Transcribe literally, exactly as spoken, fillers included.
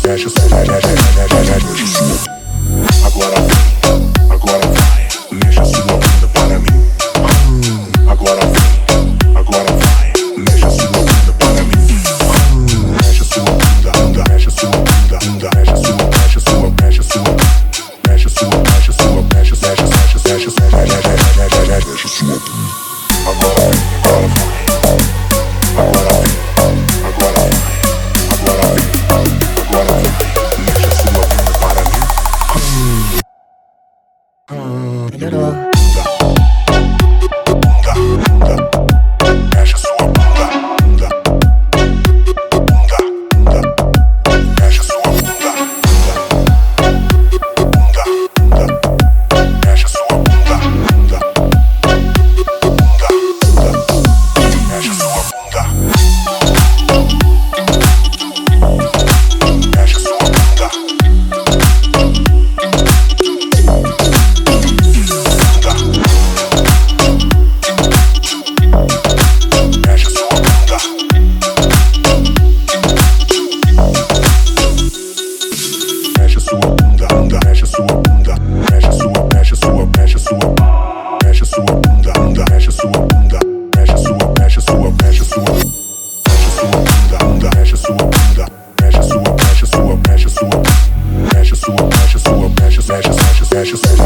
mexe, mexe sua. Agora vem, agora vai, mexe a sua bunda para mim. Agora vem, agora vai, mexe a sua bunda para mim. Mexe a sua bunda, bunda, mexe a sua bunda, bunda, mexe a sua, mexe a sua, mexe a sua, mexe a sua, mexe a sua, mexe, mexe, mexe, mexe, mexe, mexe, mexe a sua bunda. Agora vem, agora vai, agora vem, agora vai, agora vem, agora vai, mexe a sua bunda para mim. Melhorou. Mexe, mexe,